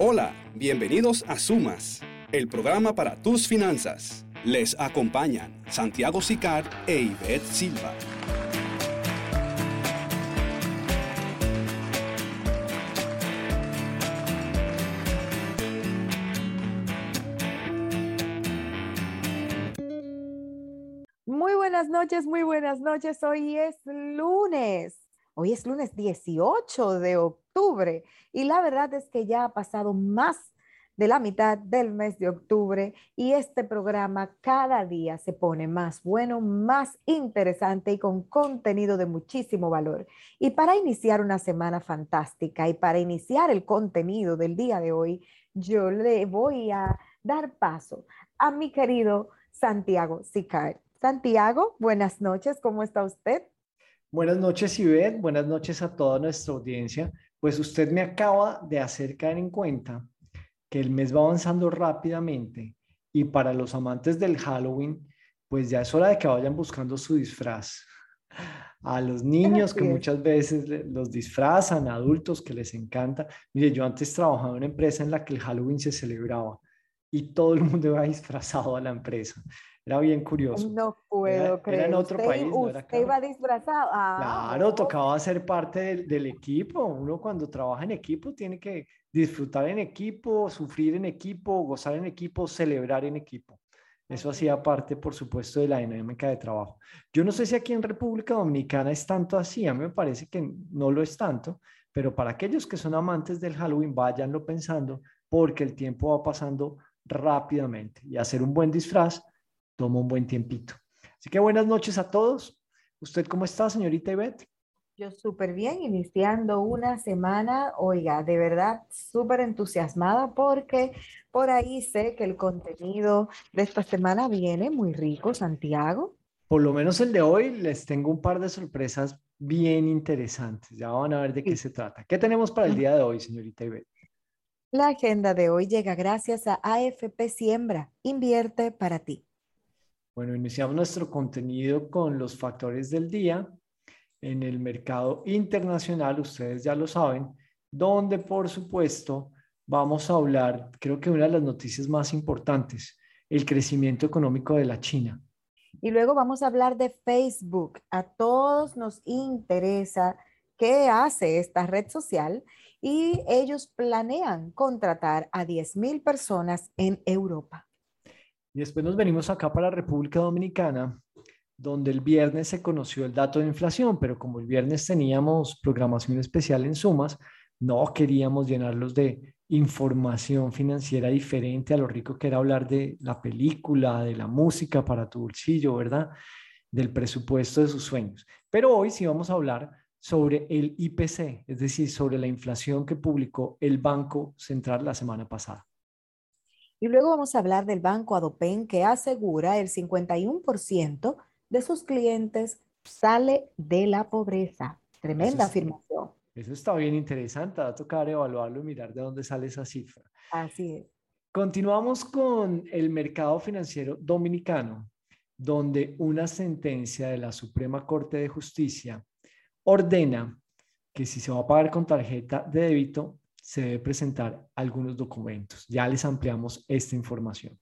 Hola, bienvenidos a Sumas, el programa para tus finanzas. Les acompañan Santiago Sicard e Ivette Silva. Muy buenas noches, muy buenas noches. Hoy es lunes. Hoy es lunes 18 de octubre y la verdad es que ya ha pasado más de la mitad del mes de octubre y este programa cada día se pone más bueno, más interesante y con contenido de muchísimo valor. Y para iniciar una semana fantástica y para iniciar el contenido del día de hoy, yo le voy a dar paso a mi querido Santiago Sicard. Santiago, buenas noches, ¿cómo está usted? Buenas noches, Ivette. Buenas noches a toda nuestra audiencia. Pues usted me acaba de hacer caer en cuenta que el mes va avanzando rápidamente y para los amantes del Halloween, pues ya es hora de que vayan buscando su disfraz. A los niños que Así es. muchas veces los disfrazan, a adultos que les encanta. Mire, yo antes trabajaba en una empresa en la que el Halloween se celebraba y todo el mundo iba disfrazado a la empresa. Era bien curioso. No puedo Era en creer. otro país, no era Usted acá. iba disfrazado. Claro, Oh. tocaba ser parte del equipo. Uno cuando trabaja en equipo tiene que disfrutar en equipo, sufrir en equipo, gozar en equipo, celebrar en equipo. Eso Así es. hacía parte, por supuesto, de la dinámica de trabajo. Yo no sé si aquí en República Dominicana es tanto así, a mí me parece que no lo es tanto, pero para aquellos que son amantes del Halloween, váyanlo pensando porque el tiempo va pasando rápidamente y hacer un buen disfraz toma un buen tiempito. Así que buenas noches a todos. ¿Usted cómo está, señorita Ivette? Yo súper bien, iniciando una semana, oiga, de verdad súper entusiasmada porque por ahí sé que el contenido de esta semana viene muy rico, Santiago. Por lo menos el de hoy les tengo un par de sorpresas bien interesantes. Ya van a ver de qué Sí. se trata. ¿Qué tenemos para el día de hoy, señorita Ivette? La agenda de hoy llega gracias a AFP Siembra. Invierte para ti. Bueno, iniciamos nuestro contenido con los factores del día en el mercado internacional, ustedes ya lo saben, donde por supuesto vamos a hablar, creo que una de las noticias más importantes, el crecimiento económico de la China. Y luego vamos a hablar de Facebook. A todos nos interesa qué hace esta red social y ellos planean contratar a 10.000 personas en Europa. Y después nos venimos acá para República Dominicana, donde el viernes se conoció el dato de inflación, pero como el viernes teníamos programación especial en Sumas, no queríamos llenarlos de información financiera diferente a lo rico que era hablar de la película, de la música para tu bolsillo, ¿verdad? Del presupuesto de sus sueños. Pero hoy sí vamos a hablar sobre el IPC, es decir, sobre la inflación que publicó el Banco Central la semana pasada. Y luego vamos a hablar del banco Adopen que asegura el 51% de sus clientes sale de la pobreza. Eso Tremenda es, afirmación. eso está bien interesante, va a tocar evaluarlo y mirar de dónde sale esa cifra. Así es. Continuamos con el mercado financiero dominicano, donde una sentencia de la Suprema Corte de Justicia ordena que si se va a pagar con tarjeta de débito, se debe presentar algunos documentos. Ya les ampliamos esta información.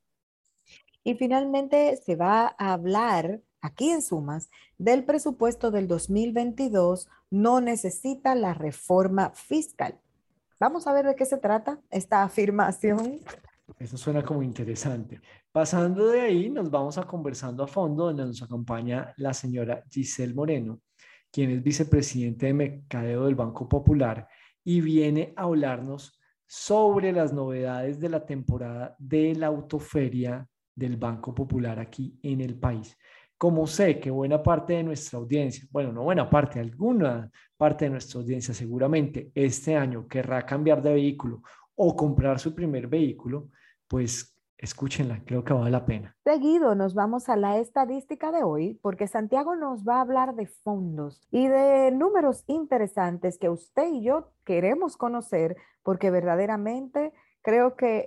Y finalmente se va a hablar aquí en Sumas del presupuesto del 2022. No necesita la reforma fiscal. Vamos a ver de qué se trata esta afirmación. Eso suena como interesante. Pasando de ahí, nos vamos a conversando a fondo, donde nos acompaña la señora Giselle Moreno, quien es vicepresidente de Mercadeo del Banco Popular y viene a hablarnos sobre las novedades de la temporada de la autoferia del Banco Popular aquí en el país. Como sé que buena parte de nuestra audiencia, bueno, no buena parte, alguna parte de nuestra audiencia seguramente este año querrá cambiar de vehículo o comprar su primer vehículo, pues escúchenla, creo que vale la pena. Seguido nos vamos a la estadística de hoy porque Santiago nos va a hablar de fondos y de números interesantes que usted y yo queremos conocer porque verdaderamente creo que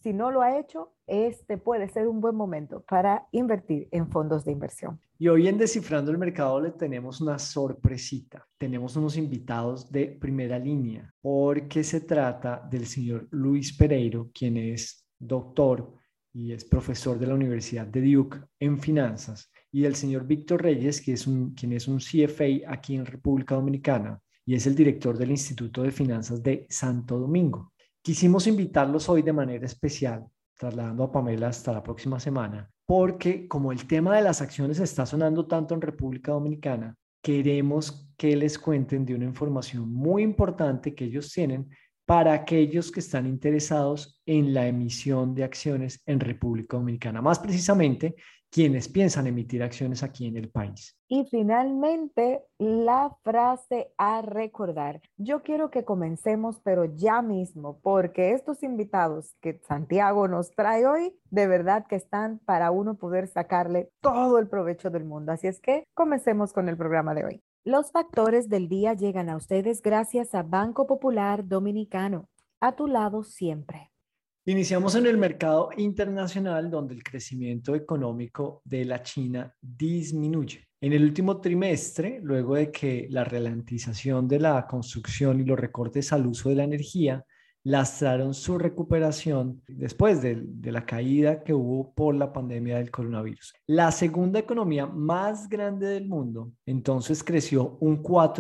si no lo ha hecho, este puede ser un buen momento para invertir en fondos de inversión. Y hoy en Descifrando el Mercado le tenemos una sorpresita. Tenemos unos invitados de primera línea porque se trata del señor Luis Pereiro, quien es doctor y es profesor de la Universidad de Duke en finanzas, y del señor Víctor Reyes, quien es un CFA aquí en República Dominicana y es el director del Instituto de Finanzas de Santo Domingo. Quisimos invitarlos hoy de manera especial, trasladando a Pamela hasta la próxima semana, porque como el tema de las acciones está sonando tanto en República Dominicana, queremos que les cuenten de una información muy importante que ellos tienen para aquellos que están interesados en la emisión de acciones en República Dominicana, más precisamente quienes piensan emitir acciones aquí en el país. Y finalmente, la frase a recordar. Yo quiero que comencemos, pero ya mismo, porque estos invitados que Santiago nos trae hoy, de verdad que están para uno poder sacarle todo el provecho del mundo. Así es que comencemos con el programa de hoy. Los factores del día llegan a ustedes gracias a Banco Popular Dominicano. A tu lado siempre. Iniciamos en el mercado internacional, donde el crecimiento económico de la China disminuye. En el último trimestre, luego de que la ralentización de la construcción y los recortes al uso de la energía lastraron su recuperación después de la caída que hubo por la pandemia del coronavirus. La segunda economía más grande del mundo, entonces, creció un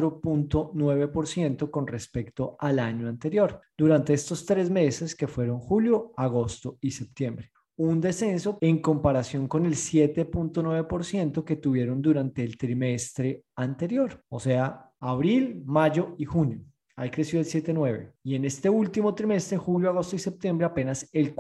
4.9% con respecto al año anterior, durante estos 3 meses que fueron julio, agosto y septiembre. Un descenso en comparación con el 7.9% que tuvieron durante el trimestre anterior, o sea, abril, mayo y junio. Ahí creció el 7.9%. Y en este último trimestre, julio, agosto y septiembre, apenas el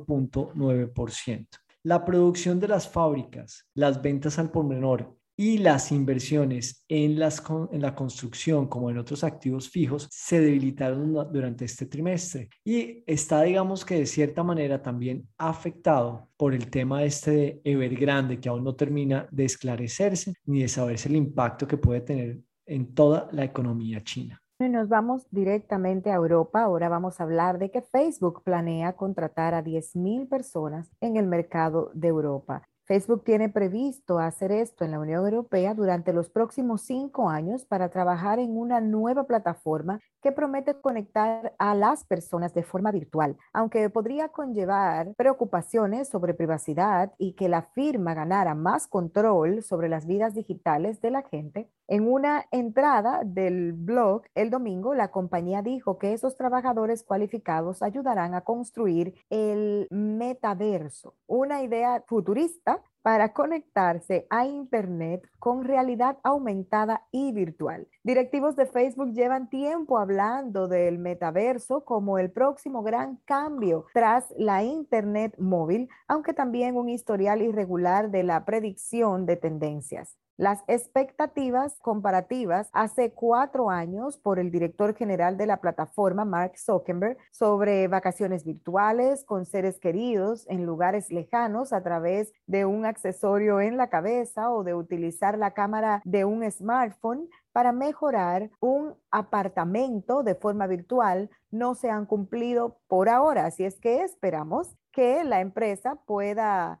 4.9%. La producción de las fábricas, las ventas al por menor y las inversiones en la construcción, como en otros activos fijos, se debilitaron durante este trimestre. Y está, digamos que de cierta manera, también afectado por el tema de Evergrande, que aún no termina de esclarecerse ni de saberse el impacto que puede tener en toda la economía china. Y nos vamos directamente a Europa. Ahora vamos a hablar de que Facebook planea contratar a 10,000 personas en el mercado de Europa. Facebook tiene previsto hacer esto en la Unión Europea durante los próximos 5 años para trabajar en una nueva plataforma que promete conectar a las personas de forma virtual, aunque podría conllevar preocupaciones sobre privacidad y que la firma ganara más control sobre las vidas digitales de la gente. En una entrada del blog el domingo, la compañía dijo que esos trabajadores cualificados ayudarán a construir el metaverso, una idea futurista para conectarse a Internet con realidad aumentada y virtual. Directivos de Facebook llevan tiempo hablando del metaverso como el próximo gran cambio tras la Internet móvil, aunque también un historial irregular de la predicción de tendencias. Las expectativas comparativas hace 4 años por el director general de la plataforma, Mark Zuckerberg, sobre vacaciones virtuales con seres queridos en lugares lejanos a través de un accesorio en la cabeza o de utilizar la cámara de un smartphone para mejorar un apartamento de forma virtual, no se han cumplido por ahora. Así es que esperamos que la empresa pueda,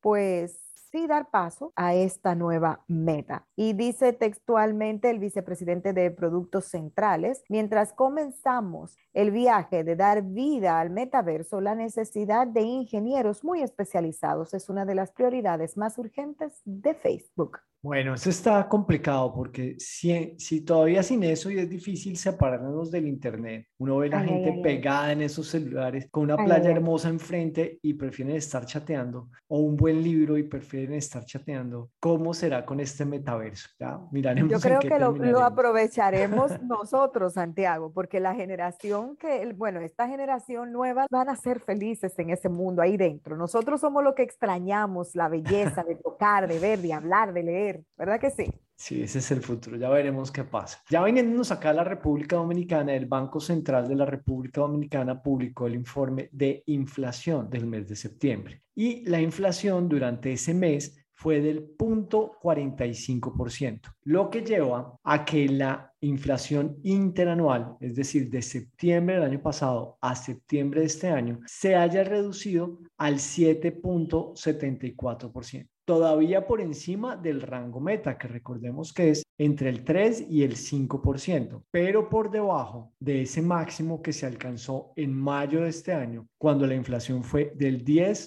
sí dar paso a esta nueva meta. Y dice textualmente el vicepresidente de Productos Centrales: mientras comenzamos el viaje de dar vida al metaverso, la necesidad de ingenieros muy especializados es una de las prioridades más urgentes de Facebook. Bueno, eso está complicado porque si todavía sin eso y es difícil separarnos del internet, uno ve la gente pegada en esos celulares con una playa hermosa enfrente y prefieren estar chateando, o un buen libro y prefieren estar chateando. ¿Cómo será con este metaverso? Ya miraremos. Yo creo en qué que lo terminaremos. aprovecharemos nosotros, Santiago, porque la generación esta generación nueva van a ser felices en ese mundo ahí dentro. Nosotros somos los que extrañamos la belleza de tocar, de ver, de hablar, de leer. ¿Verdad que sí? Sí, ese es el futuro. Ya veremos qué pasa. Ya viniéndonos acá a la República Dominicana, el Banco Central de la República Dominicana publicó el informe de inflación del mes de septiembre. Y la inflación durante ese mes fue del 0.45%, lo que lleva a que la inflación interanual, es decir, de septiembre del año pasado a septiembre de este año, se haya reducido al 7.74%. Todavía por encima del rango meta, que recordemos que es entre el 3 y el 5%, pero por debajo de ese máximo que se alcanzó en mayo de este año, cuando la inflación fue del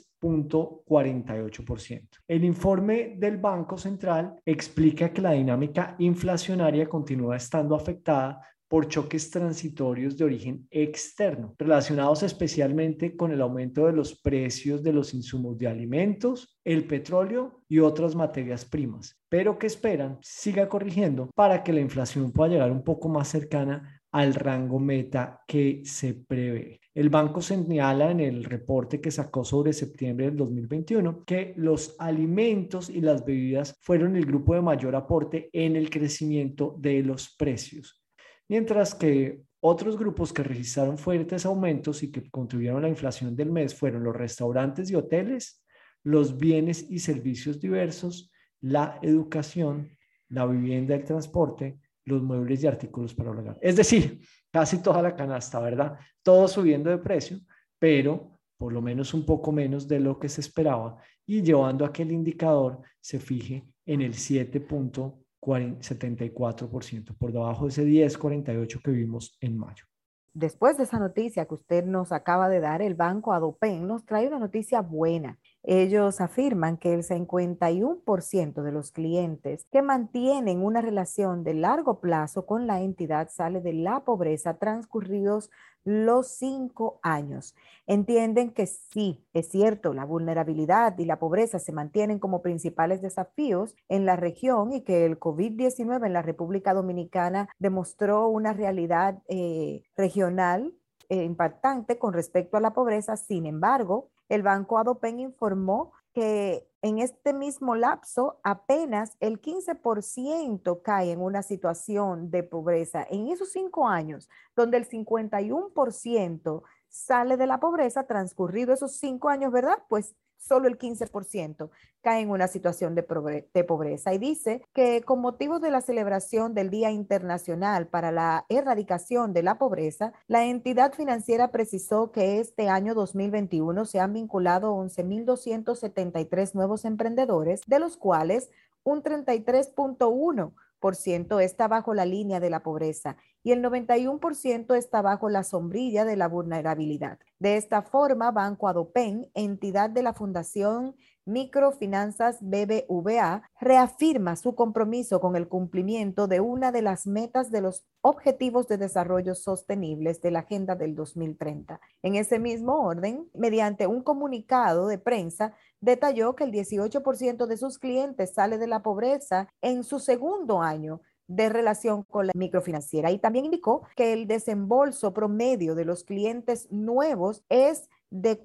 10.48%. El informe del Banco Central explica que la dinámica inflacionaria continúa estando afectada por choques transitorios de origen externo, relacionados especialmente con el aumento de los precios de los insumos de alimentos, el petróleo y otras materias primas, pero que esperan siga corrigiendo para que la inflación pueda llegar un poco más cercana al rango meta que se prevé. El banco señala en el reporte que sacó sobre septiembre del 2021 que los alimentos y las bebidas fueron el grupo de mayor aporte en el crecimiento de los precios, mientras que otros grupos que registraron fuertes aumentos y que contribuyeron a la inflación del mes fueron los restaurantes y hoteles, los bienes y servicios diversos, la educación, la vivienda y el transporte, los muebles y artículos para el hogar. Es decir, casi toda la canasta, ¿verdad? Todo subiendo de precio, pero por lo menos un poco menos de lo que se esperaba y llevando a que el indicador se fije en el 7.74%, por debajo de ese 10.48 que vimos en mayo. Después de esa noticia que usted nos acaba de dar, el banco Adopen nos trae una noticia buena. Ellos afirman que el 51% de los clientes que mantienen una relación de largo plazo con la entidad sale de la pobreza transcurridos los 5 años. Entienden que sí, es cierto, la vulnerabilidad y la pobreza se mantienen como principales desafíos en la región y que el COVID-19 en la República Dominicana demostró una realidad regional impactante con respecto a la pobreza. Sin embargo, el Banco Adopen informó que en este mismo lapso apenas el 15% cae en una situación de pobreza. En esos 5 años, donde el 51% sale de la pobreza, transcurrido esos 5 años, ¿verdad? Pues solo el 15% cae en una situación de pobreza. Y dice que con motivo de la celebración del Día Internacional para la Erradicación de la Pobreza, la entidad financiera precisó que este año 2021 se han vinculado 11.273 nuevos emprendedores, de los cuales un 33.1% está bajo la línea de la pobreza y el 91% está bajo la sombrilla de la vulnerabilidad. De esta forma, Banco Adopen, entidad de la Fundación Microfinanzas BBVA, reafirma su compromiso con el cumplimiento de una de las metas de los Objetivos de Desarrollo Sostenibles de la Agenda del 2030. En ese mismo orden, mediante un comunicado de prensa, detalló que el 18% de sus clientes sale de la pobreza en su segundo año de relación con la microfinanciera, y también indicó que el desembolso promedio de los clientes nuevos es de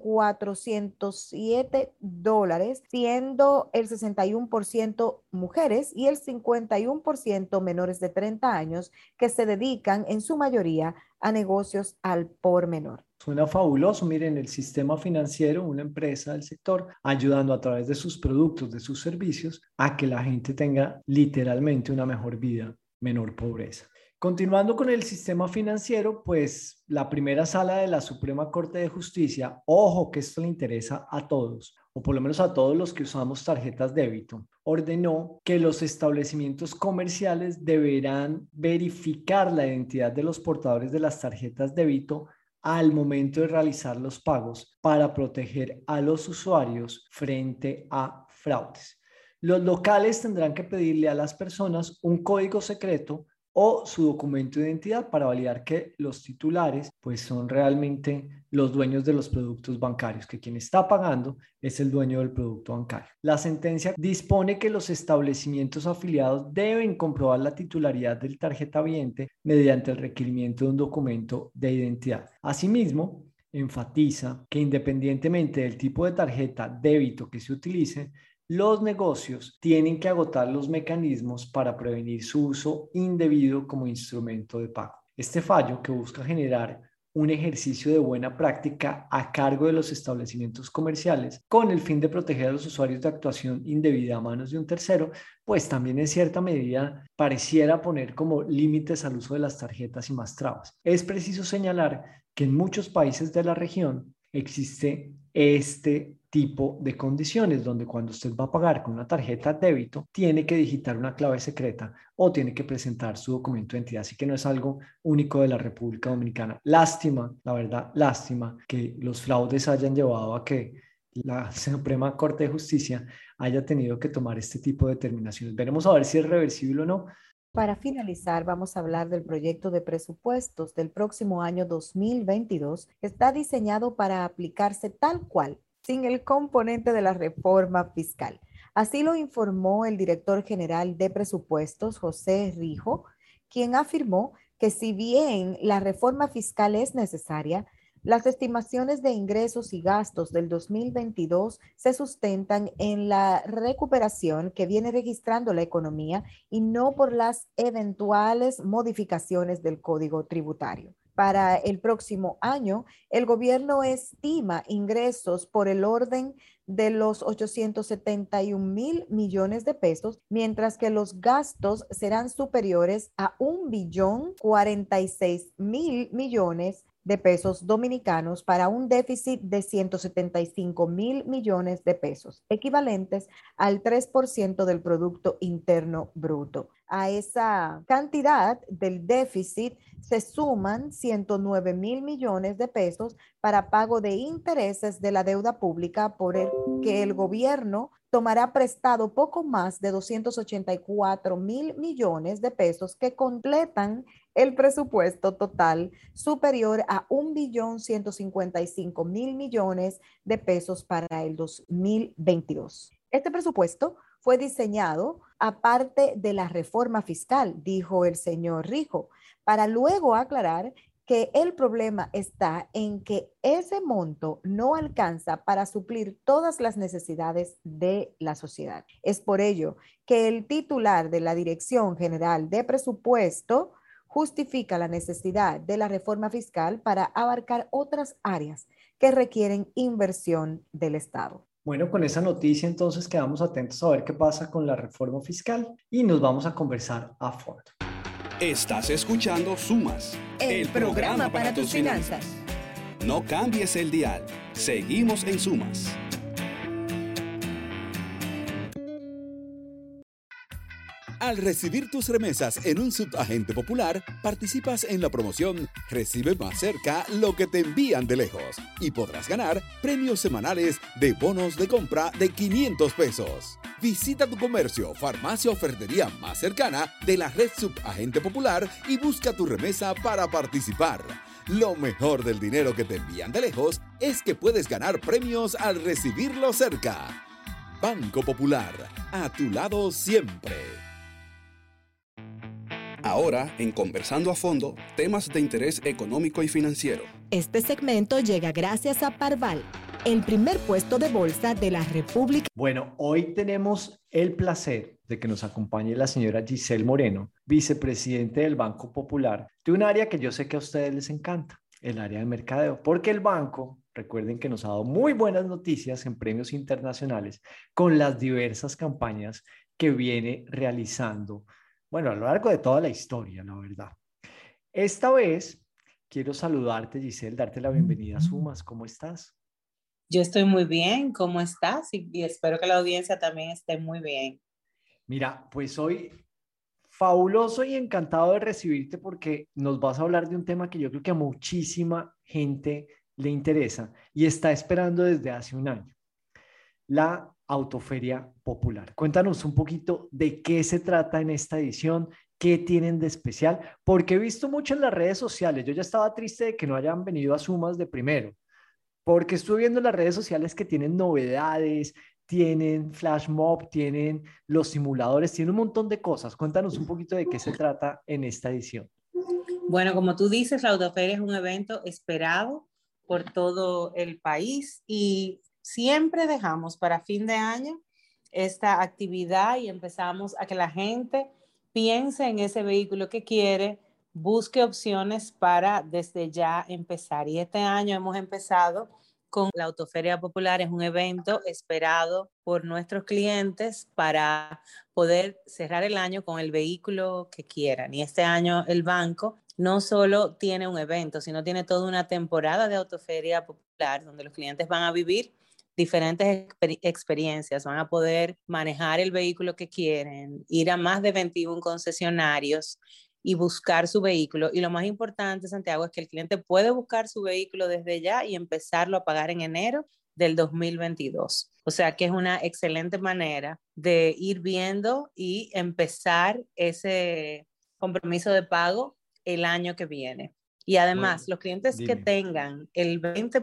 $407, siendo el 61% mujeres y el 51% menores de 30 años, que se dedican en su mayoría a negocios al por menor. Suena fabuloso. Miren, el sistema financiero, una empresa del sector, ayudando a través de sus productos, de sus servicios, a que la gente tenga literalmente una mejor vida, menor pobreza. Continuando con el sistema financiero, pues la primera sala de la Suprema Corte de Justicia, ojo que esto le interesa a todos, o por lo menos a todos los que usamos tarjetas débito, ordenó que los establecimientos comerciales deberán verificar la identidad de los portadores de las tarjetas débito al momento de realizar los pagos para proteger a los usuarios frente a fraudes. Los locales tendrán que pedirle a las personas un código secreto o su documento de identidad para validar que los titulares pues son realmente los dueños de los productos bancarios, que quien está pagando es el dueño del producto bancario. La sentencia dispone que los establecimientos afiliados deben comprobar la titularidad del tarjetaviente mediante el requerimiento de un documento de identidad. Asimismo, enfatiza que independientemente del tipo de tarjeta débito que se utilice, los negocios tienen que agotar los mecanismos para prevenir su uso indebido como instrumento de pago. Este fallo, que busca generar un ejercicio de buena práctica a cargo de los establecimientos comerciales con el fin de proteger a los usuarios de actuación indebida a manos de un tercero, pues también en cierta medida pareciera poner como límites al uso de las tarjetas y más trabas. Es preciso señalar que en muchos países de la región existe este tipo de condiciones donde cuando usted va a pagar con una tarjeta de débito tiene que digitar una clave secreta o tiene que presentar su documento de identidad, así que no es algo único de la República Dominicana. Lástima, la verdad, lástima que los fraudes hayan llevado a que la Suprema Corte de Justicia haya tenido que tomar este tipo de determinaciones. Veremos a ver si es reversible o no. Para finalizar, vamos a hablar del proyecto de presupuestos del próximo año 2022, que está diseñado para aplicarse tal cual, sin el componente de la reforma fiscal. Así lo informó el director general de presupuestos, José Rijo, quien afirmó que si bien la reforma fiscal es necesaria, las estimaciones de ingresos y gastos del 2022 se sustentan en la recuperación que viene registrando la economía y no por las eventuales modificaciones del Código Tributario. Para el próximo año, el gobierno estima ingresos por el orden de los 871 mil millones de pesos, mientras que los gastos serán superiores a 1.046.000 millones de pesos dominicanos para un déficit de 175 mil millones de pesos, equivalentes al 3% del Producto Interno Bruto. A esa cantidad del déficit se suman 109 mil millones de pesos para pago de intereses de la deuda pública por el que el gobierno tomará prestado poco más de 284 mil millones de pesos que completan el presupuesto total superior a 1.155.000 millones de pesos para el 2022. Este presupuesto fue diseñado aparte de la reforma fiscal, dijo el señor Rijo, para luego aclarar que el problema está en que ese monto no alcanza para suplir todas las necesidades de la sociedad. Es por ello que el titular de la Dirección General de Presupuesto justifica la necesidad de la reforma fiscal para abarcar otras áreas que requieren inversión del Estado. Bueno, con esa noticia entonces quedamos atentos a ver qué pasa con la reforma fiscal y nos vamos a conversar a fondo. Estás escuchando Sumas, el programa para tus finanzas. No cambies el dial. Seguimos en Sumas. Al recibir tus remesas en un subagente popular, participas en la promoción Recibe más cerca lo que te envían de lejos y podrás ganar premios semanales de bonos de compra de 500 pesos. Visita tu comercio, farmacia o ferretería más cercana de la red Subagente Popular y busca tu remesa para participar. Lo mejor del dinero que te envían de lejos es que puedes ganar premios al recibirlo cerca. Banco Popular, a tu lado siempre. Ahora, en Conversando a Fondo, temas de interés económico y financiero. Este segmento llega gracias a Parval, el primer puesto de bolsa de la República. Bueno, hoy tenemos el placer de que nos acompañe la señora Giselle Moreno, vicepresidente del Banco Popular, de un área que yo sé que a ustedes les encanta, el área de mercadeo, porque el banco, recuerden que nos ha dado muy buenas noticias en premios internacionales con las diversas campañas que viene realizando, bueno, a lo largo de toda la historia, la verdad. Esta vez quiero saludarte, Giselle, darte la bienvenida a Sumas. ¿Cómo estás? Yo estoy muy bien, ¿cómo estás? Y espero que la audiencia también esté muy bien. Mira, pues hoy fabuloso y encantado de recibirte porque nos vas a hablar de un tema que yo creo que a muchísima gente le interesa y está esperando desde hace un año. La Autoferia Popular. Cuéntanos un poquito de qué se trata en esta edición, qué tienen de especial, porque he visto mucho en las redes sociales. Yo ya estaba triste de que no hayan venido a Sumas de primero, porque estuve viendo en las redes sociales que tienen novedades, tienen flash mob, tienen los simuladores, tienen un montón de cosas. Cuéntanos un poquito de qué se trata en esta edición. Bueno, como tú dices, la Autoferia es un evento esperado por todo el país y siempre dejamos para fin de año esta actividad y empezamos a que la gente piense en ese vehículo que quiere busque opciones para desde ya empezar. Y este año hemos empezado con la Autoferia Popular. Es un evento esperado por nuestros clientes para poder cerrar el año con el vehículo que quieran. Y este año el banco no solo tiene un evento, sino tiene toda una temporada de Autoferia Popular donde los clientes van a vivir diferentes experiencias, van a poder manejar el vehículo que quieren, ir a más de 21 concesionarios y buscar su vehículo. Y lo más importante, Santiago, es que el cliente puede buscar su vehículo desde ya y empezarlo a pagar en enero del 2022. O sea que es una excelente manera de ir viendo y empezar ese compromiso de pago el año que viene. Y además, los clientes que tengan el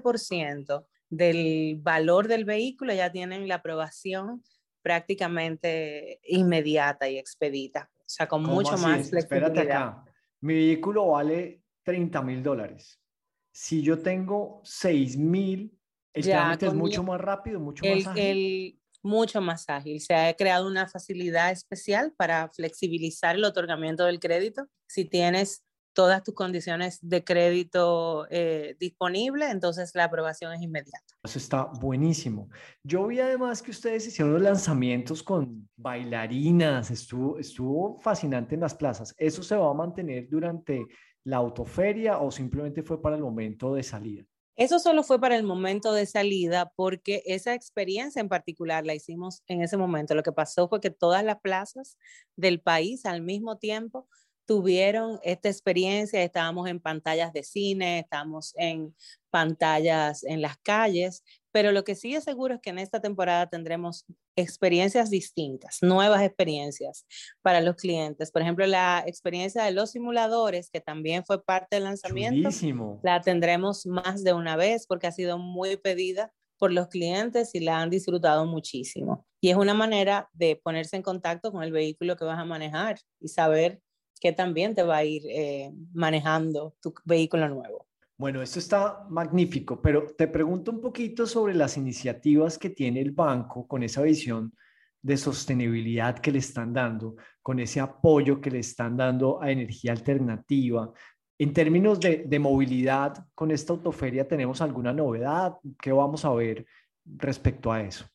20% del valor del vehículo ya tienen la aprobación prácticamente inmediata y expedita. O sea, con mucho más flexibilidad. Espérate acá. Mi vehículo vale $30,000. Si yo tengo 6,000, el trámite es mucho más rápido, mucho más ágil. Mucho más ágil. Se ha creado una facilidad especial para flexibilizar el otorgamiento del crédito. Si tienes todas tus condiciones de crédito disponibles, entonces la aprobación es inmediata. Eso está buenísimo. Yo vi además que ustedes hicieron los lanzamientos con bailarinas, estuvo fascinante en las plazas. ¿Eso se va a mantener durante la autoferia o simplemente fue para el momento de salida? Eso solo fue para el momento de salida porque esa experiencia en particular la hicimos en ese momento. Lo que pasó fue que todas las plazas del país al mismo tiempo tuvieron esta experiencia. Estábamos en pantallas de cine, estábamos en pantallas en las calles, pero lo que sí es seguro es que en esta temporada tendremos experiencias distintas, nuevas experiencias para los clientes. Por ejemplo, la experiencia de los simuladores, que también fue parte del lanzamiento, Chulísimo. La tendremos más de una vez porque ha sido muy pedida por los clientes y la han disfrutado muchísimo. Y es una manera de ponerse en contacto con el vehículo que vas a manejar y saber que también te va a ir manejando tu vehículo nuevo. Bueno, esto está magnífico, pero te pregunto un poquito sobre las iniciativas que tiene el banco con esa visión de sostenibilidad que le están dando, con ese apoyo que le están dando a energía alternativa. En términos de movilidad, con esta autoferia, ¿tenemos alguna novedad? ¿Qué vamos a ver respecto a eso?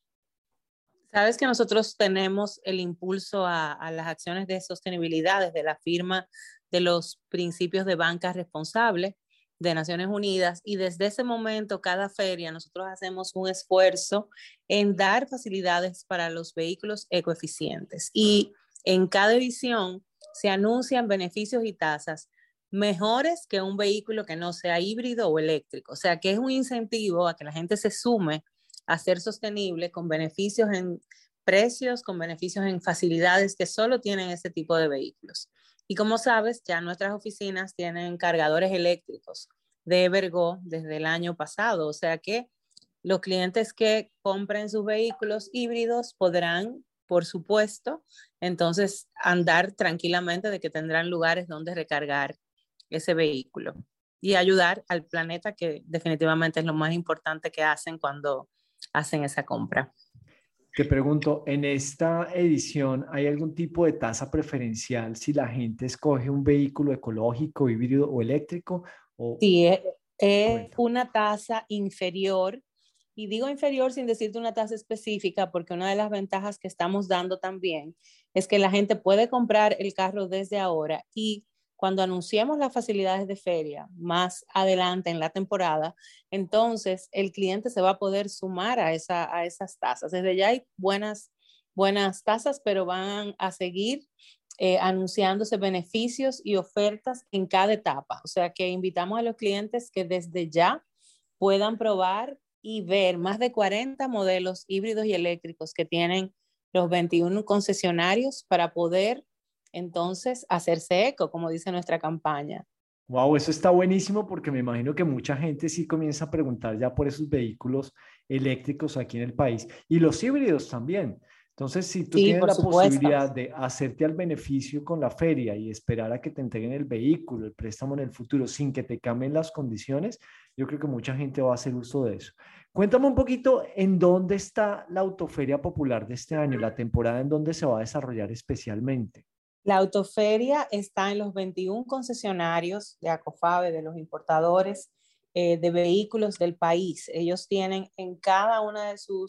Sabes que nosotros tenemos el impulso a las acciones de sostenibilidad desde la firma de los principios de banca responsable de Naciones Unidas, y desde ese momento, cada feria, nosotros hacemos un esfuerzo en dar facilidades para los vehículos ecoeficientes, y en cada edición se anuncian beneficios y tasas mejores que un vehículo que no sea híbrido o eléctrico. O sea, que es un incentivo a que la gente se sume a ser sostenible, con beneficios en precios, con beneficios en facilidades que solo tienen ese tipo de vehículos. Y como sabes, ya nuestras oficinas tienen cargadores eléctricos de Evergo desde el año pasado. O sea que los clientes que compren sus vehículos híbridos podrán, por supuesto, entonces andar tranquilamente, de que tendrán lugares donde recargar ese vehículo y ayudar al planeta, que definitivamente es lo más importante que hacen cuando hacen esa compra. Te pregunto, ¿en esta edición hay algún tipo de tasa preferencial si la gente escoge un vehículo ecológico, híbrido o eléctrico? Sí, es una tasa inferior, y digo inferior sin decirte una tasa específica, porque una de las ventajas que estamos dando también es que la gente puede comprar el carro desde ahora, y cuando anunciemos las facilidades de feria más adelante en la temporada, entonces el cliente se va a poder sumar a esas tasas. Desde ya hay buenas tasas, pero van a seguir anunciándose beneficios y ofertas en cada etapa. O sea que invitamos a los clientes que desde ya puedan probar y ver más de 40 modelos híbridos y eléctricos que tienen los 21 concesionarios para poder entonces hacerse eco, como dice nuestra campaña. Wow, eso está buenísimo, porque me imagino que mucha gente sí comienza a preguntar ya por esos vehículos eléctricos aquí en el país, y los híbridos también. Entonces, si tú tienes la posibilidad de hacerte al beneficio con la feria y esperar a que te entreguen el vehículo, el préstamo en el futuro, sin que te cambien las condiciones, yo creo que mucha gente va a hacer uso de eso. Cuéntame un poquito en dónde está la Autoferia Popular de este año, la temporada en dónde se va a desarrollar especialmente. La autoferia está en los 21 concesionarios de Acofabe, de los importadores de vehículos del país. Ellos tienen en cada una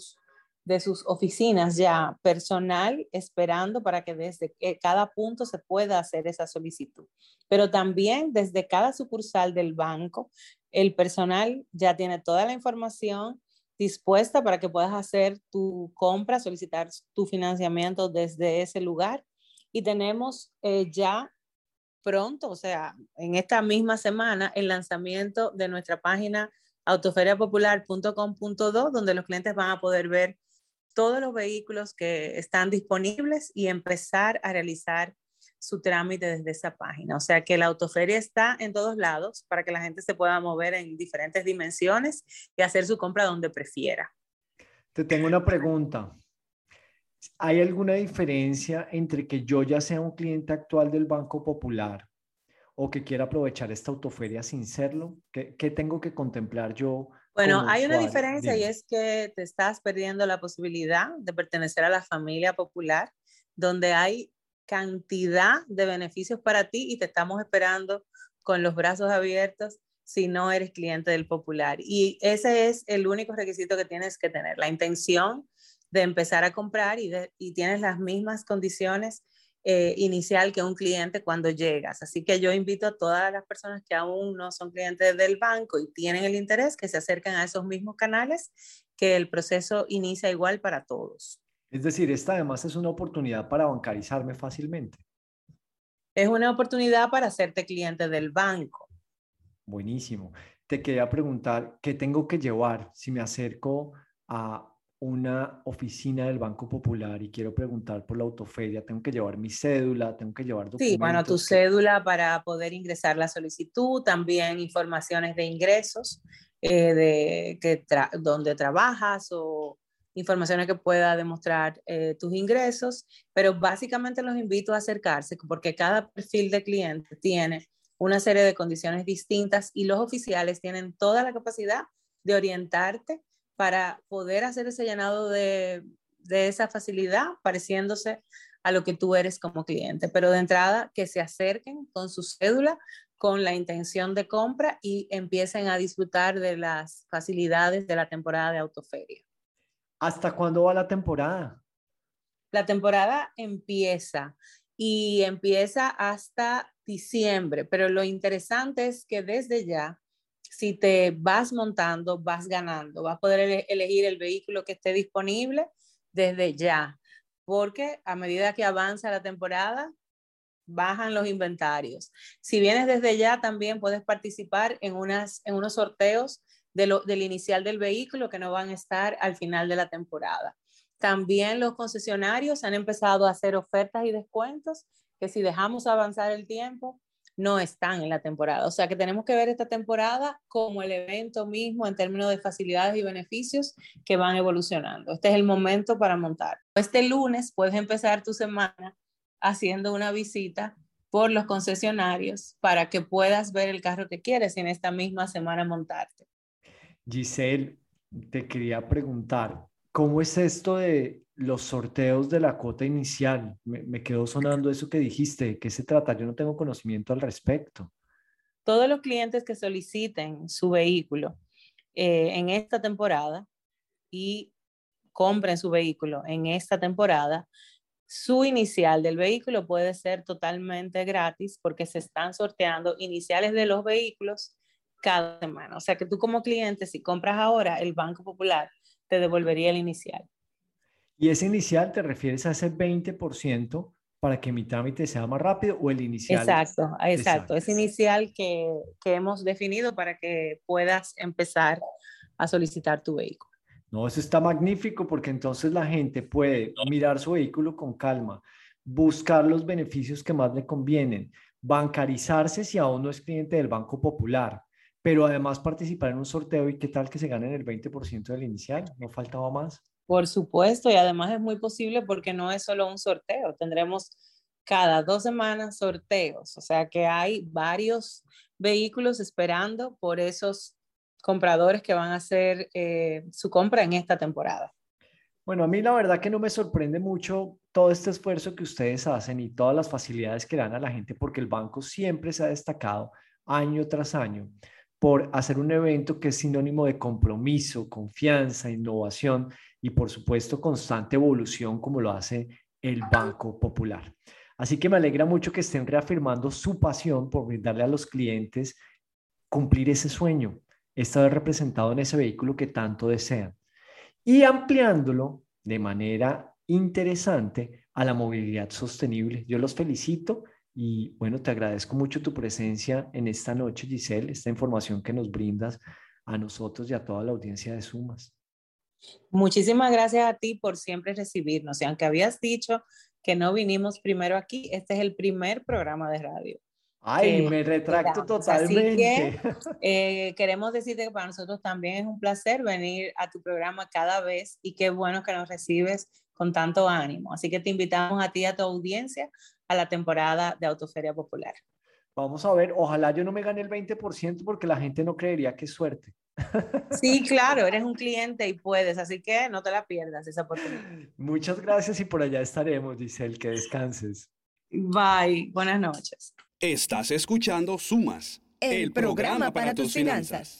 de sus oficinas ya personal esperando para que desde cada punto se pueda hacer esa solicitud. Pero también desde cada sucursal del banco, el personal ya tiene toda la información dispuesta para que puedas hacer tu compra, solicitar tu financiamiento desde ese lugar. Y tenemos ya pronto, o sea, en esta misma semana, el lanzamiento de nuestra página autoferiapopular.com.do, donde los clientes van a poder ver todos los vehículos que están disponibles y empezar a realizar su trámite desde esa página. O sea que la autoferia está en todos lados para que la gente se pueda mover en diferentes dimensiones y hacer su compra donde prefiera. Te tengo una pregunta. ¿Hay alguna diferencia entre que yo ya sea un cliente actual del Banco Popular o que quiera aprovechar esta autoferia sin serlo? ¿Qué tengo que contemplar yo Bueno, como hay una usuario? diferencia y Dime. es que te estás perdiendo la posibilidad de pertenecer a la familia popular, donde hay cantidad de beneficios para ti y te estamos esperando con los brazos abiertos si no eres cliente del Popular. Y ese es el único requisito que tienes que tener, la intención de empezar a comprar y tienes las mismas condiciones inicial que un cliente cuando llegas. Así que yo invito a todas las personas que aún no son clientes del banco y tienen el interés que se acerquen a esos mismos canales, que el proceso inicia igual para todos. Es decir, esta además es una oportunidad para bancarizarme fácilmente. Es una oportunidad para hacerte cliente del banco. Buenísimo. Te quería preguntar, ¿qué tengo que llevar si me acerco a una oficina del Banco Popular y quiero preguntar por la autoferia? ¿Tengo que llevar mi cédula? ¿Tengo que llevar Sí, bueno, tu documentos? cédula para poder ingresar la solicitud, también informaciones de ingresos, donde trabajas o informaciones que pueda demostrar tus ingresos, pero básicamente los invito a acercarse porque cada perfil de cliente tiene una serie de condiciones distintas y los oficiales tienen toda la capacidad de orientarte para poder hacer ese llenado de esa facilidad, pareciéndose a lo que tú eres como cliente. Pero de entrada, que se acerquen con su cédula, con la intención de compra y empiecen a disfrutar de las facilidades de la temporada de autoferia. ¿Hasta cuándo va la temporada? La temporada empieza y empieza hasta diciembre, pero lo interesante es que desde ya, si te vas montando, vas ganando, vas a poder elegir el vehículo que esté disponible desde ya, porque a medida que avanza la temporada, bajan los inventarios. Si vienes desde ya, también puedes participar en unos sorteos del inicial del vehículo que no van a estar al final de la temporada. También los concesionarios han empezado a hacer ofertas y descuentos que si dejamos avanzar el tiempo, no están en la temporada. O sea que tenemos que ver esta temporada como el evento mismo en términos de facilidades y beneficios que van evolucionando. Este es el momento para montar. Este lunes puedes empezar tu semana haciendo una visita por los concesionarios para que puedas ver el carro que quieres y en esta misma semana montarte. Giselle, te quería preguntar, ¿cómo es esto de los sorteos de la cuota inicial? Me quedó sonando eso que dijiste. ¿De qué se trata? Yo no tengo conocimiento al respecto. Todos los clientes que soliciten su vehículo en esta temporada y compren su vehículo en esta temporada, su inicial del vehículo puede ser totalmente gratis porque se están sorteando iniciales de los vehículos cada semana. O sea que tú como cliente, si compras ahora, el Banco Popular te devolvería el inicial. ¿Y ese inicial te refieres a ese 20% para que mi trámite sea más rápido o el inicial? Exacto, exacto. Exacto. Es inicial que hemos definido para que puedas empezar a solicitar tu vehículo. No, eso está magnífico porque entonces la gente puede mirar su vehículo con calma, buscar los beneficios que más le convienen, bancarizarse si aún no es cliente del Banco Popular, pero además participar en un sorteo y qué tal que se ganen el 20% del inicial, no faltaba más. Por supuesto, y además es muy posible porque no es solo un sorteo, tendremos cada 2 semanas sorteos, o sea que hay varios vehículos esperando por esos compradores que van a hacer su compra en esta temporada. Bueno, a mí la verdad que no me sorprende mucho todo este esfuerzo que ustedes hacen y todas las facilidades que dan a la gente, porque el banco siempre se ha destacado año tras año por hacer un evento que es sinónimo de compromiso, confianza, innovación y por supuesto constante evolución como lo hace el Banco Popular. Así que me alegra mucho que estén reafirmando su pasión por brindarle a los clientes cumplir ese sueño, estar representado en ese vehículo que tanto desean y ampliándolo de manera interesante a la movilidad sostenible. Yo los felicito y bueno, te agradezco mucho tu presencia en esta noche, Giselle, esta información que nos brindas a nosotros y a toda la audiencia de Sumas. Muchísimas gracias a ti por siempre recibirnos. Y aunque habías dicho que no vinimos primero aquí, este es el primer programa de radio. Ay, me retracto totalmente. Así que queremos decirte que para nosotros también es un placer venir a tu programa cada vez y qué bueno que nos recibes con tanto ánimo. Así que te invitamos a ti y a tu audiencia a la temporada de Autoferia Popular. Vamos a ver, ojalá yo no me gane el 20% porque la gente no creería que es suerte. Sí, claro, eres un cliente y puedes, así que no te la pierdas esa oportunidad. Muchas gracias y por allá estaremos, Giselle, que descanses. Bye, buenas noches. Estás escuchando Sumas, el programa para tus finanzas.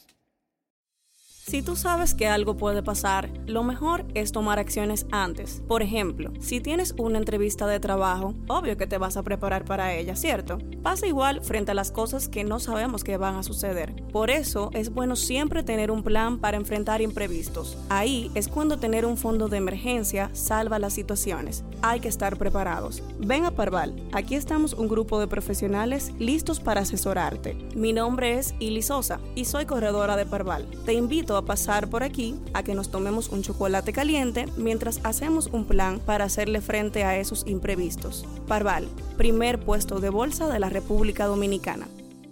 Si tú sabes que algo puede pasar, lo mejor es tomar acciones antes. Por ejemplo, si tienes una entrevista de trabajo, obvio que te vas a preparar para ella, ¿cierto? Pasa igual frente a las cosas que no sabemos que van a suceder. Por eso es bueno siempre tener un plan para enfrentar imprevistos. Ahí es cuando tener un fondo de emergencia salva las situaciones. Hay que estar preparados. Ven a Parval. Aquí estamos un grupo de profesionales listos para asesorarte. Mi nombre es Ili Sosa y soy corredora de Parval. Te invito a pasar por aquí a que nos tomemos un chocolate caliente mientras hacemos un plan para hacerle frente a esos imprevistos. Parval, primer puesto de bolsa de la República Dominicana.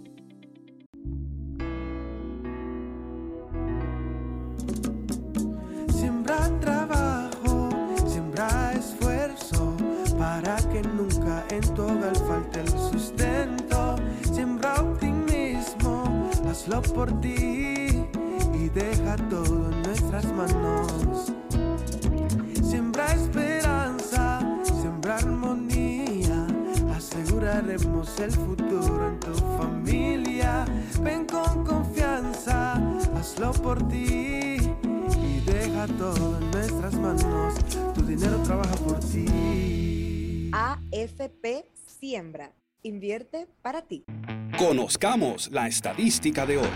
Siembra trabajo, siembra esfuerzo, para que nunca en tu hogar falte el sustento. Siembra optimismo, hazlo por ti y deja todo en nuestras manos. Siembra esperanza, siembra armonía, aseguraremos el futuro en tu familia. Ven con confianza, hazlo por ti y deja todo en nuestras manos. Tu dinero trabaja por ti. AFP Siembra. Invierte para ti. Conozcamos la estadística de hoy.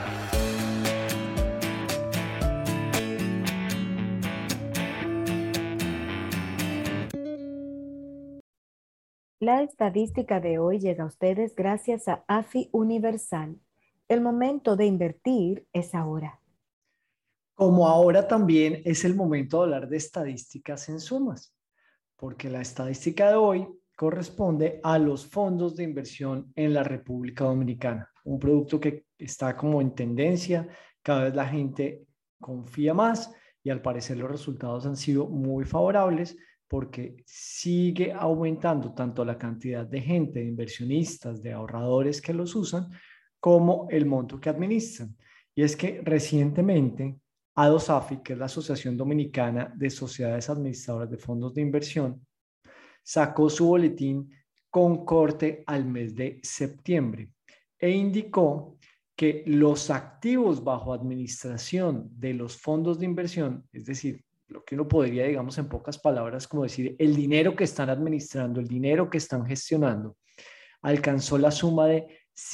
La estadística de hoy llega a ustedes gracias a AFI Universal. El momento de invertir es ahora. Como ahora también es el momento de hablar de estadísticas en Sumas, porque la estadística de hoy corresponde a los fondos de inversión en la República Dominicana, un producto que está como en tendencia, cada vez la gente confía más y al parecer los resultados han sido muy favorables porque sigue aumentando tanto la cantidad de gente, de inversionistas, de ahorradores que los usan, como el monto que administran. Y es que recientemente ADOSAFI, que es la Asociación Dominicana de Sociedades Administradoras de Fondos de Inversión, sacó su boletín con corte al mes de septiembre e indicó que los activos bajo administración de los fondos de inversión, es decir, lo que uno podría, digamos, en pocas palabras, como decir, el dinero que están administrando, el dinero que están gestionando, alcanzó la suma de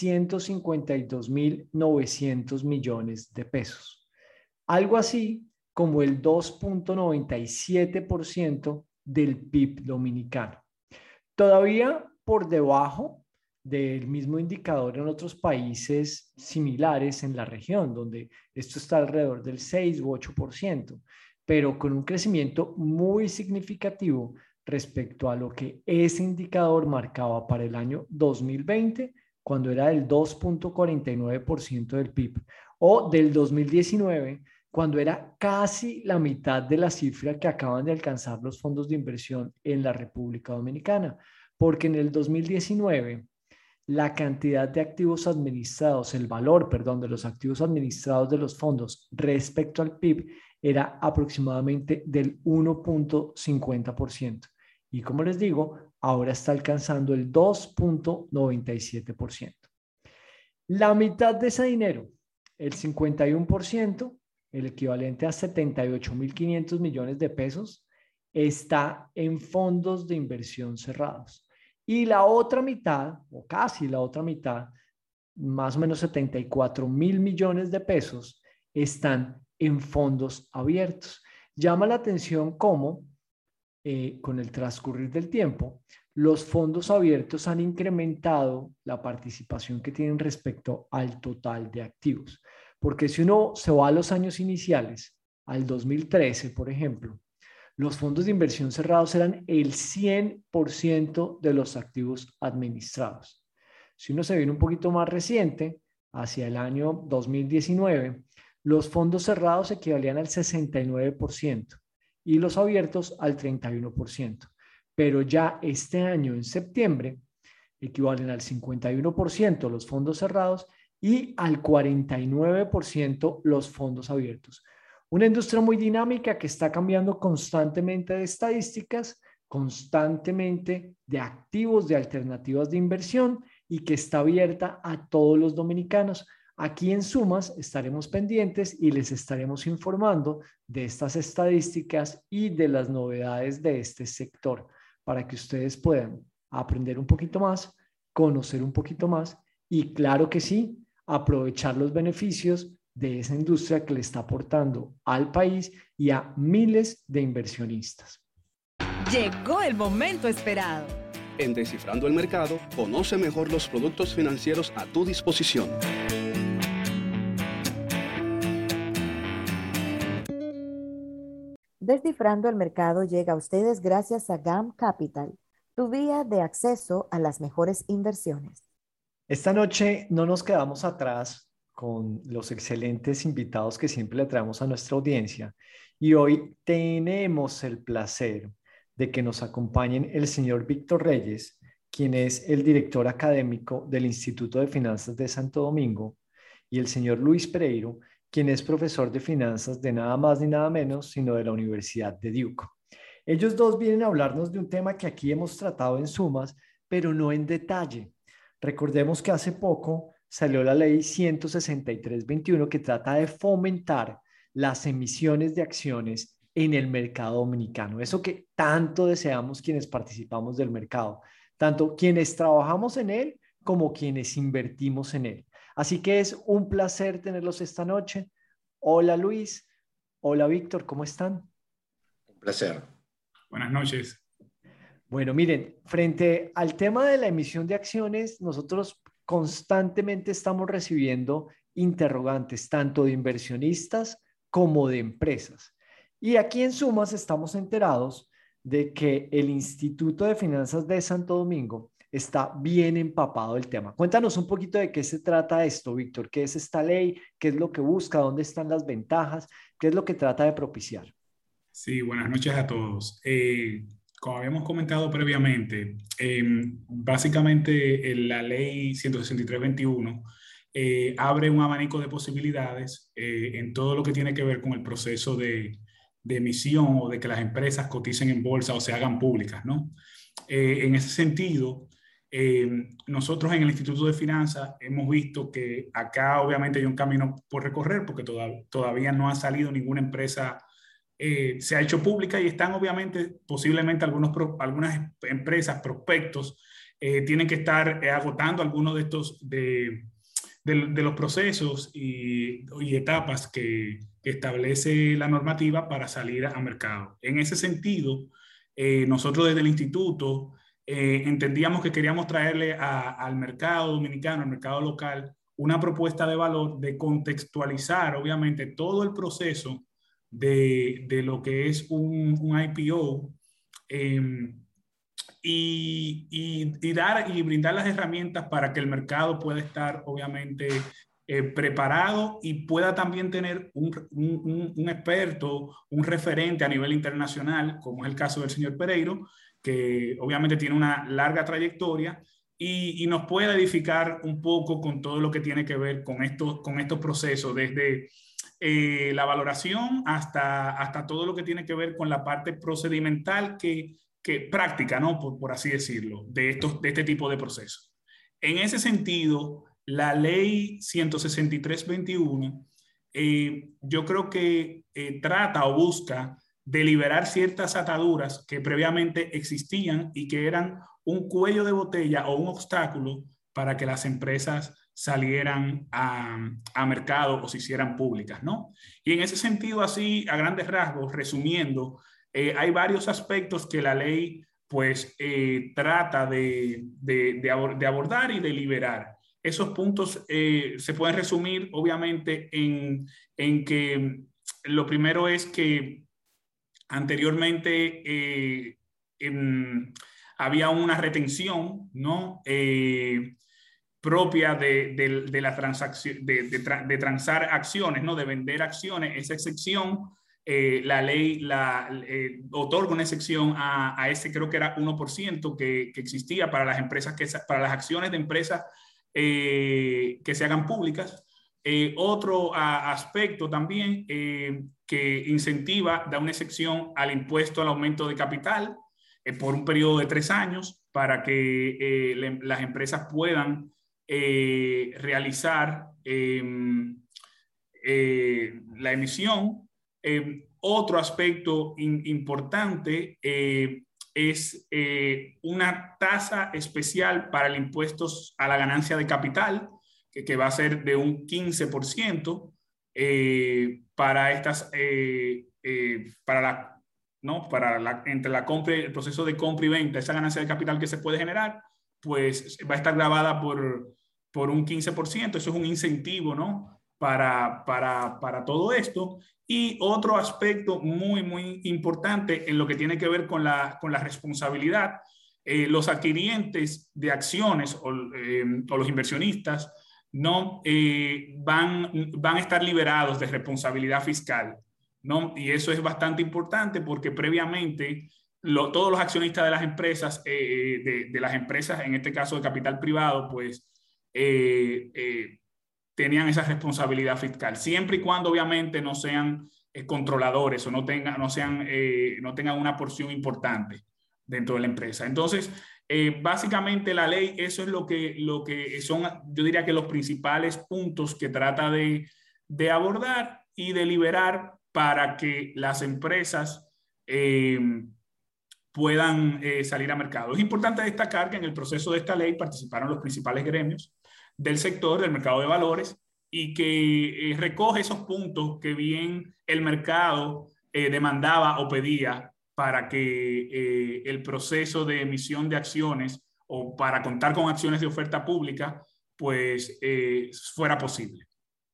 152.900 millones de pesos. Algo así como el 2.97% del PIB dominicano. Todavía por debajo del mismo indicador en otros países similares en la región, donde esto está alrededor del 6 u 8%, pero con un crecimiento muy significativo respecto a lo que ese indicador marcaba para el año 2020, cuando era del 2.49% del PIB, o del 2019, cuando era casi la mitad de la cifra que acaban de alcanzar los fondos de inversión en la República Dominicana, porque en el 2019 la cantidad de activos administrados, el valor, perdón, de los activos administrados de los fondos respecto al PIB era aproximadamente del 1.50%. Y como les digo, ahora está alcanzando el 2.97%. La mitad de ese dinero, el 51%, el equivalente a 78.500 millones de pesos, está en fondos de inversión cerrados. Y la otra mitad, o casi la otra mitad, más o menos 74.000 millones de pesos, están en fondos abiertos. Llama la atención cómo, con el transcurrir del tiempo, los fondos abiertos han incrementado la participación que tienen respecto al total de activos. Porque si uno se va a los años iniciales, al 2013, por ejemplo, los fondos de inversión cerrados eran el 100% de los activos administrados. Si uno se viene un poquito más reciente, hacia el año 2019, los fondos cerrados equivalían al 69% y los abiertos al 31%. Pero ya este año, en septiembre, equivalen al 51% los fondos cerrados y al 49% los fondos abiertos. Una industria muy dinámica que está cambiando constantemente de estadísticas, constantemente de activos, de alternativas de inversión y que está abierta a todos los dominicanos. Aquí en Sumas estaremos pendientes y les estaremos informando de estas estadísticas y de las novedades de este sector para que ustedes puedan aprender un poquito más, conocer un poquito más y, claro que sí, aprovechar los beneficios de esa industria que le está aportando al país y a miles de inversionistas. Llegó el momento esperado. En Descifrando el Mercado, conoce mejor los productos financieros a tu disposición. Descifrando el Mercado llega a ustedes gracias a GAM Capital, tu vía de acceso a las mejores inversiones. Esta noche no nos quedamos atrás con los excelentes invitados que siempre le traemos a nuestra audiencia y hoy tenemos el placer de que nos acompañen el señor Víctor Reyes, quien es el director académico del Instituto de Finanzas de Santo Domingo, y el señor Luis Pereiro, quien es profesor de finanzas de nada más ni nada menos, sino de la Universidad de Duke. Ellos dos vienen a hablarnos de un tema que aquí hemos tratado en Sumas, pero no en detalle. Recordemos que hace poco salió la ley 163/21 que trata de fomentar las emisiones de acciones en el mercado dominicano. Eso que tanto deseamos quienes participamos del mercado, tanto quienes trabajamos en él como quienes invertimos en él. Así que es un placer tenerlos esta noche. Hola Luis, hola Víctor, ¿cómo están? Un placer. Buenas noches. Bueno, miren, frente al tema de la emisión de acciones, nosotros constantemente estamos recibiendo interrogantes, tanto de inversionistas como de empresas. Y aquí en Sumas estamos enterados de que el Instituto de Finanzas de Santo Domingo está bien empapado del tema. Cuéntanos un poquito de qué se trata esto, Víctor. ¿Qué es esta ley? ¿Qué es lo que busca? ¿Dónde están las ventajas? ¿Qué es lo que trata de propiciar? Sí, buenas noches a todos. Como habíamos comentado previamente, básicamente la ley 163/21 abre un abanico de posibilidades en todo lo que tiene que ver con el proceso de emisión o de que las empresas coticen en bolsa o se hagan públicas, ¿no? En ese sentido, nosotros en el Instituto de Finanzas hemos visto que acá obviamente hay un camino por recorrer porque todavía no ha salido ninguna empresa, se ha hecho pública y están obviamente, posiblemente algunas empresas, prospectos, tienen que estar agotando algunos de estos, de los procesos y etapas que establece la normativa para salir a mercado. En ese sentido, nosotros desde el instituto entendíamos que queríamos traerle al mercado dominicano, al mercado local, una propuesta de valor de contextualizar obviamente todo el proceso de lo que es un IPO y brindar las herramientas para que el mercado pueda estar obviamente preparado y pueda también tener un experto, un referente a nivel internacional, como es el caso del señor Pereiro, que obviamente tiene una larga trayectoria y nos pueda edificar un poco con todo lo que tiene que ver con estos procesos, desde la valoración hasta todo lo que tiene que ver con la parte procedimental que práctica, ¿no? Por así decirlo, de este tipo de procesos. En ese sentido, la ley 163/21, yo creo que trata o busca de liberar ciertas ataduras que previamente existían y que eran un cuello de botella o un obstáculo para que las empresas salieran a mercado o se hicieran públicas, ¿no? Y en ese sentido, así, a grandes rasgos, resumiendo, hay varios aspectos que la ley pues trata de abordar y de liberar. Esos puntos se pueden resumir obviamente en que lo primero es que anteriormente había una retención, ¿no? Propia de la transacción, de transar acciones, ¿no? De vender acciones. Esa excepción, la ley otorga una excepción a ese, creo que era 1% que existía para las empresas, para las acciones de empresas que se hagan públicas. Otro aspecto también que incentiva, da una excepción al impuesto al aumento de capital por un periodo de 3 años para que las empresas puedan realizar la emisión. Otro aspecto importante es una tasa especial para el impuesto a la ganancia de capital, que va a ser de un 15% para estas, entre la compra, el proceso de compra y venta, esa ganancia de capital que se puede generar, pues va a estar grabada por un 15%. Eso es un incentivo, ¿no? Para todo esto. Y otro aspecto muy, muy importante en lo que tiene que ver con la responsabilidad, los adquirientes de acciones o los inversionistas no van a estar liberados de responsabilidad fiscal, ¿no? Y eso es bastante importante porque previamente todos los accionistas de las empresas, en este caso de capital privado, pues tenían esa responsabilidad fiscal, siempre y cuando obviamente no sean controladores o no tengan una porción importante dentro de la empresa. Entonces, básicamente la ley, eso es lo que son, yo diría que los principales puntos que trata de abordar y de liberar para que las empresas puedan salir a mercado. Es importante destacar que en el proceso de esta ley participaron los principales gremios del sector del mercado de valores y que recoge esos puntos que bien el mercado demandaba o pedía para que el proceso de emisión de acciones o para contar con acciones de oferta pública pues fuera posible.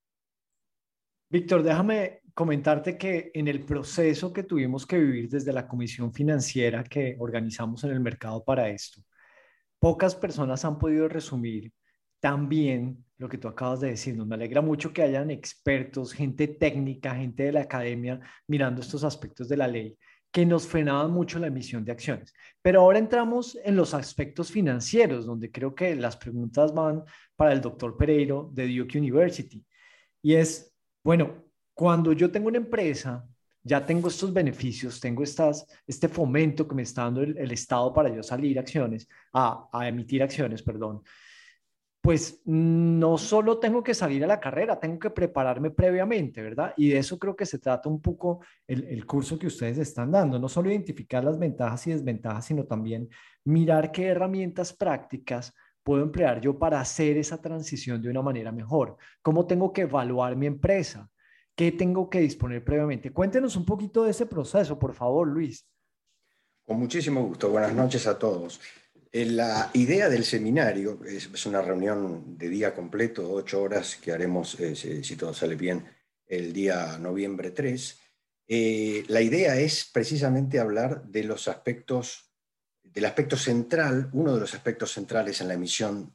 Víctor, déjame comentarte que en el proceso que tuvimos que vivir desde la comisión financiera que organizamos en el mercado para esto, pocas personas han podido resumir también lo que tú acabas de decirnos. Me alegra mucho que hayan expertos, gente técnica, gente de la academia mirando estos aspectos de la ley que nos frenaban mucho la emisión de acciones. Pero ahora entramos en los aspectos financieros, donde creo que las preguntas van para el doctor Pereiro de Duke University. Y es, bueno, cuando yo tengo una empresa, ya tengo estos beneficios, tengo este fomento que me está dando el Estado para yo salir a emitir acciones, perdón. Pues no solo tengo que salir a la carrera, tengo que prepararme previamente, ¿verdad? Y de eso creo que se trata un poco el curso que ustedes están dando, no solo identificar las ventajas y desventajas, sino también mirar qué herramientas prácticas puedo emplear yo para hacer esa transición de una manera mejor. ¿Cómo tengo que evaluar mi empresa? ¿Qué tengo que disponer previamente? Cuéntenos un poquito de ese proceso, por favor, Luis. Con muchísimo gusto. Buenas noches a todos. La idea del seminario es una reunión de día completo, 8 horas, que haremos, si todo sale bien, el día noviembre 3. La idea es precisamente hablar de los aspectos, del aspecto central, uno de los aspectos centrales en la emisión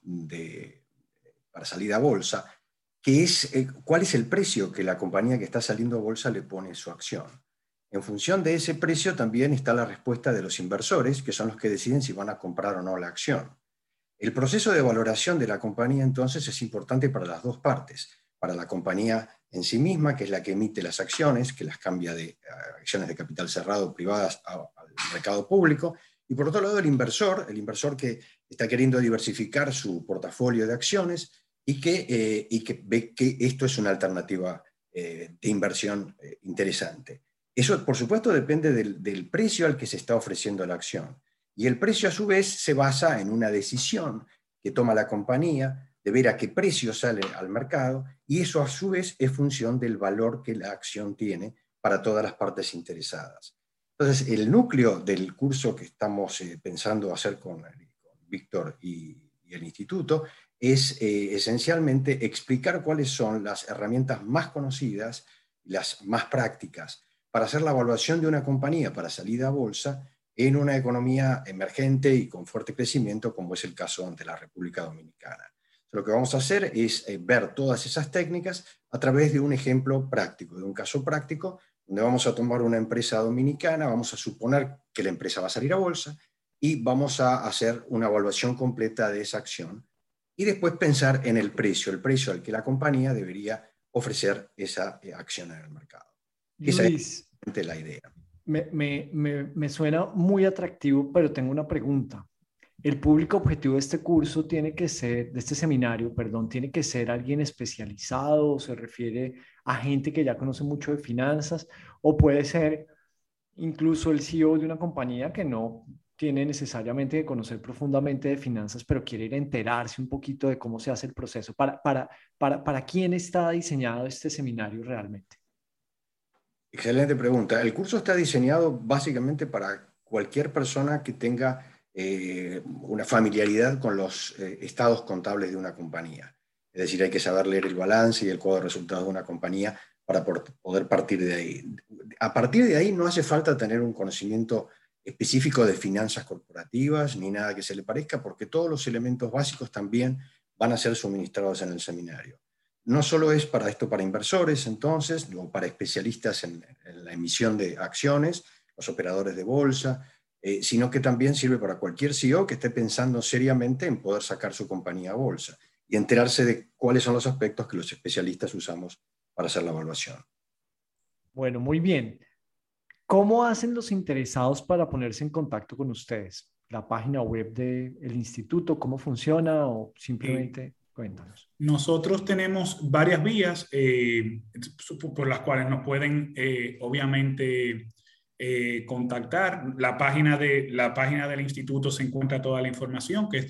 para salida a bolsa, que es cuál es el precio que la compañía que está saliendo a bolsa le pone a su acción. En función de ese precio también está la respuesta de los inversores, que son los que deciden si van a comprar o no la acción. El proceso de valoración de la compañía entonces es importante para las dos partes, para la compañía en sí misma, que es la que emite las acciones, que las cambia de acciones de capital cerrado privadas al mercado público, Y por otro lado, el inversor que está queriendo diversificar su portafolio de acciones y que ve que esto es una alternativa de inversión interesante. Eso, por supuesto, depende del precio al que se está ofreciendo la acción. Y el precio, a su vez, se basa en una decisión que toma la compañía de ver a qué precio sale al mercado, y eso, a su vez, es función del valor que la acción tiene para todas las partes interesadas. Entonces, el núcleo del curso que estamos pensando hacer con Víctor y el instituto es esencialmente explicar cuáles son las herramientas más conocidas, las más prácticas, para hacer la evaluación de una compañía para salida a bolsa en una economía emergente y con fuerte crecimiento, como es el caso de la República Dominicana. Lo que vamos a hacer es ver todas esas técnicas a través de un ejemplo práctico, de un caso práctico, donde vamos a tomar una empresa dominicana, vamos a suponer que la empresa va a salir a bolsa y vamos a hacer una evaluación completa de esa acción y después pensar en el precio al que la compañía debería ofrecer esa acción en el mercado. Esa es la idea. Me suena muy atractivo, pero tengo una pregunta. El público objetivo de este curso tiene que ser, de este seminario, perdón, tiene que ser alguien especializado, o se refiere a gente que ya conoce mucho de finanzas, o puede ser incluso el CEO de una compañía que no tiene necesariamente que conocer profundamente de finanzas, pero quiere ir a enterarse un poquito de cómo se hace el proceso. ¿Para quién está diseñado este seminario realmente? Excelente pregunta. El curso está diseñado básicamente para cualquier persona que tenga una familiaridad con los estados contables de una compañía. Es decir, hay que saber leer el balance y el cuadro de resultados de una compañía para poder partir de ahí. A partir de ahí no hace falta tener un conocimiento específico de finanzas corporativas ni nada que se le parezca, porque todos los elementos básicos también van a ser suministrados en el seminario. No solo es para esto para inversores, entonces, o para especialistas en la emisión de acciones, los operadores de bolsa, sino que también sirve para cualquier CEO que esté pensando seriamente en poder sacar su compañía a bolsa y enterarse de cuáles son los aspectos que los especialistas usamos para hacer la evaluación. Bueno, muy bien. ¿Cómo hacen los interesados para ponerse en contacto con ustedes? ¿La página web del instituto, cómo funciona o simplemente cuéntanos? Nosotros tenemos varias vías por las cuales nos pueden, obviamente, contactar. La página del instituto se encuentra toda la información, que es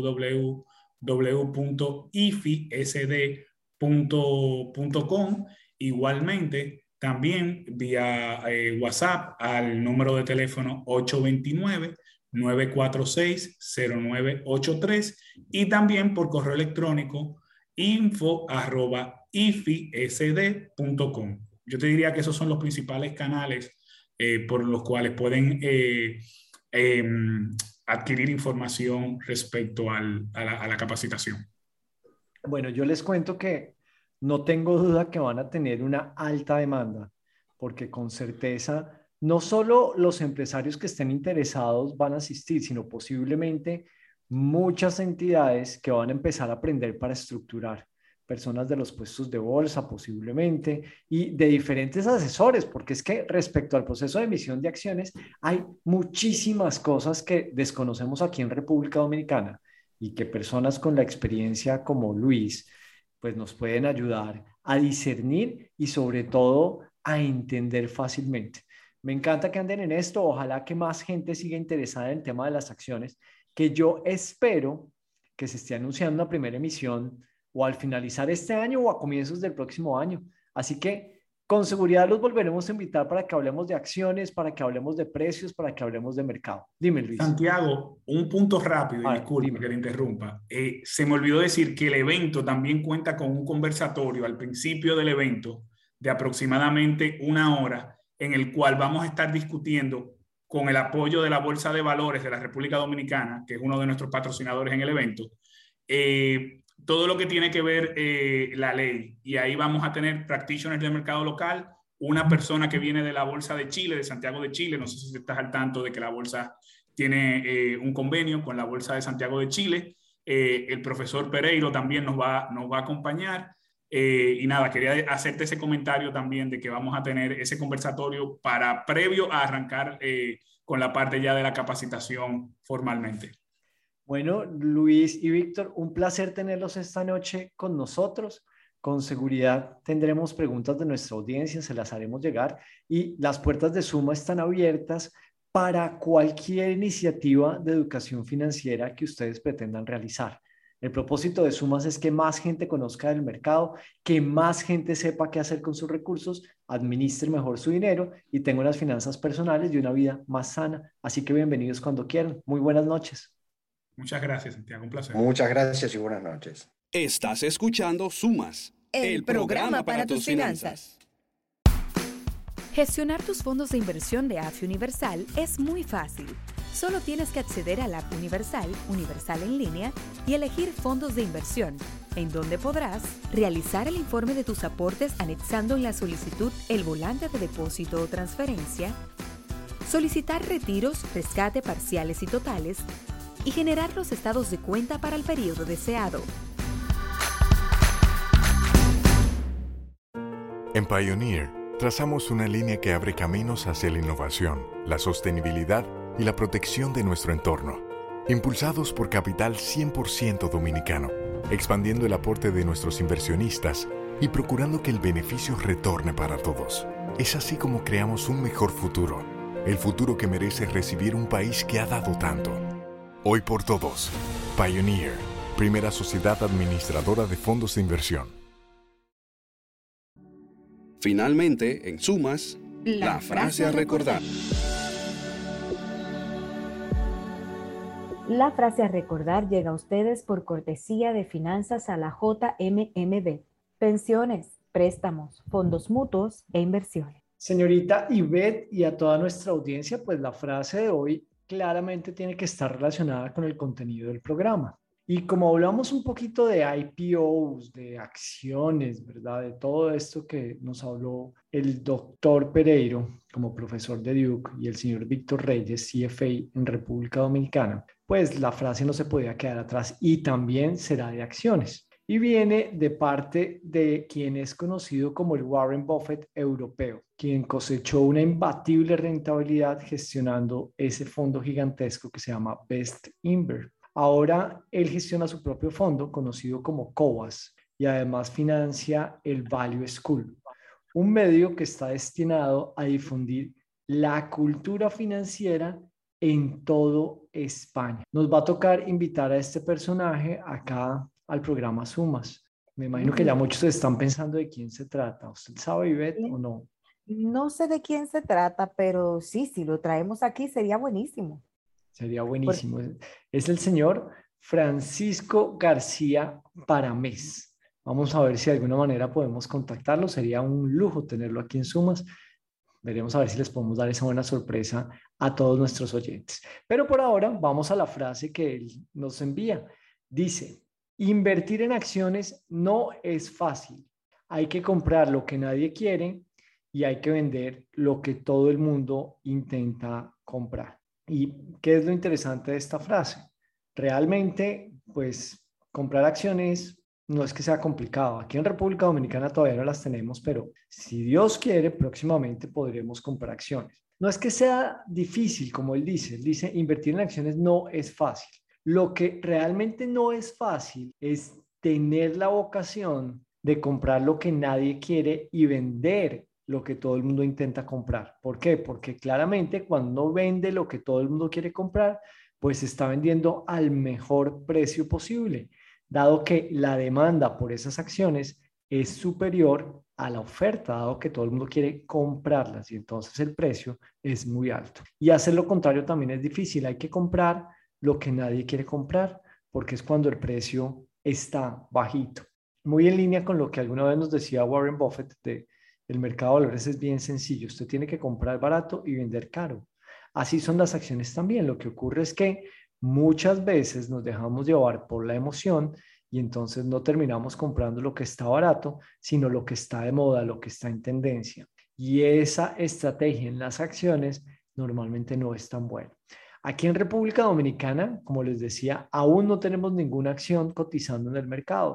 www.ifisd.com. Igualmente, también vía WhatsApp al número de teléfono 829-946-0983 y también por correo electrónico info@ifisd.com. Yo te diría que esos son los principales canales por los cuales pueden adquirir información respecto a la capacitación. Bueno, yo les cuento que no tengo duda que van a tener una alta demanda, porque con certeza no solo los empresarios que estén interesados van a asistir, sino posiblemente muchas entidades que van a empezar a aprender para estructurar, personas de los puestos de bolsa posiblemente y de diferentes asesores, porque es que respecto al proceso de emisión de acciones hay muchísimas cosas que desconocemos aquí en República Dominicana y que personas con la experiencia como Luis pues nos pueden ayudar a discernir y sobre todo a entender fácilmente. Me encanta que anden en esto, ojalá que más gente siga interesada en el tema de las acciones, que yo espero que se esté anunciando una primera emisión o al finalizar este año o a comienzos del próximo año. Así que con seguridad los volveremos a invitar para que hablemos de acciones, para que hablemos de precios, para que hablemos de mercado. Dime, Luis. Santiago, un punto rápido, y disculpe que le interrumpa. Se me olvidó decir que el evento también cuenta con un conversatorio al principio del evento de aproximadamente 1 hora, en el cual vamos a estar discutiendo con el apoyo de la Bolsa de Valores de la República Dominicana, que es uno de nuestros patrocinadores en el evento, todo lo que tiene que ver la ley. Y ahí vamos a tener practitioners del mercado local, una persona que viene de la Bolsa de Chile, de Santiago de Chile. No sé si estás al tanto de que la Bolsa tiene un convenio con la Bolsa de Santiago de Chile. El profesor Pereiro también nos va a acompañar. Y nada, quería hacerte ese comentario también de que vamos a tener ese conversatorio previo a arrancar con la parte ya de la capacitación formalmente. Bueno, Luis y Víctor, un placer tenerlos esta noche con nosotros. Con seguridad tendremos preguntas de nuestra audiencia, se las haremos llegar y las puertas de Suma están abiertas para cualquier iniciativa de educación financiera que ustedes pretendan realizar. El propósito de Sumas es que más gente conozca del mercado, que más gente sepa qué hacer con sus recursos, administre mejor su dinero y tenga unas finanzas personales y una vida más sana. Así que bienvenidos cuando quieran. Muy buenas noches. Muchas gracias, Santiago. Un placer. Muchas gracias y buenas noches. Estás escuchando Sumas, el programa para tus finanzas. Gestionar tus fondos de inversión de AFI Universal es muy fácil. Solo tienes que acceder a la app Universal, Universal en línea, y elegir fondos de inversión, en donde podrás realizar el informe de tus aportes anexando en la solicitud el volante de depósito o transferencia, solicitar retiros, rescate parciales y totales, y generar los estados de cuenta para el periodo deseado. En Pioneer, trazamos una línea que abre caminos hacia la innovación, la sostenibilidad y la protección de nuestro entorno, impulsados por capital 100% dominicano, expandiendo el aporte de nuestros inversionistas y procurando que el beneficio retorne para todos. Es así como creamos un mejor futuro, el futuro que merece recibir un país que ha dado tanto. Hoy por todos, Pioneer, primera sociedad administradora de fondos de inversión. Finalmente, en Sumas, la frase a recordar. La frase a recordar llega a ustedes por cortesía de Finanzas a la JMMB. Pensiones, préstamos, fondos mutuos e inversiones. Señorita Ivette y a toda nuestra audiencia, pues la frase de hoy claramente tiene que estar relacionada con el contenido del programa. Y como hablamos un poquito de IPOs, de acciones, ¿verdad? De todo esto que nos habló el doctor Pereiro como profesor de Duke y el señor Víctor Reyes, CFA en República Dominicana, pues la frase no se podía quedar atrás y también será de acciones. Y viene de parte de quien es conocido como el Warren Buffett europeo, quien cosechó una imbatible rentabilidad gestionando ese fondo gigantesco que se llama Bestinver. Ahora él gestiona su propio fondo, conocido como COAS, y además financia el Value School, un medio que está destinado a difundir la cultura financiera en todo España. Nos va a tocar invitar a este personaje acá al programa Sumas. Me imagino que ya muchos están pensando de quién se trata. ¿Usted sabe, Ivette, o no? No sé de quién se trata, pero sí, si lo traemos aquí sería buenísimo. Sería buenísimo. Es el señor Francisco García Paramés. Vamos a ver si de alguna manera podemos contactarlo. Sería un lujo tenerlo aquí en Sumas. Veremos a ver si les podemos dar esa buena sorpresa a todos nuestros oyentes. Pero por ahora vamos a la frase que él nos envía. Dice, invertir en acciones no es fácil. Hay que comprar lo que nadie quiere y hay que vender lo que todo el mundo intenta comprar. ¿Y qué es lo interesante de esta frase? Realmente, pues, comprar acciones no es que sea complicado. Aquí en República Dominicana todavía no las tenemos, pero si Dios quiere, próximamente podremos comprar acciones. No es que sea difícil, como él dice, invertir en acciones no es fácil. Lo que realmente no es fácil es tener la vocación de comprar lo que nadie quiere y vender lo que todo el mundo intenta comprar. ¿Por qué? Porque claramente cuando uno vende lo que todo el mundo quiere comprar, pues está vendiendo al mejor precio posible, dado que la demanda por esas acciones es superior a la oferta, dado que todo el mundo quiere comprarlas y entonces el precio es muy alto. Y hacer lo contrario también es difícil. Hay que comprar lo que nadie quiere comprar porque es cuando el precio está bajito. Muy en línea con lo que alguna vez nos decía Warren Buffett de el mercado de valores es bien sencillo. Usted tiene que comprar barato y vender caro. Así son las acciones también. Lo que ocurre es que muchas veces nos dejamos llevar por la emoción y entonces no terminamos comprando lo que está barato, sino lo que está de moda, lo que está en tendencia. Y esa estrategia en las acciones normalmente no es tan buena. Aquí en República Dominicana, como les decía, aún no tenemos ninguna acción cotizando en el mercado,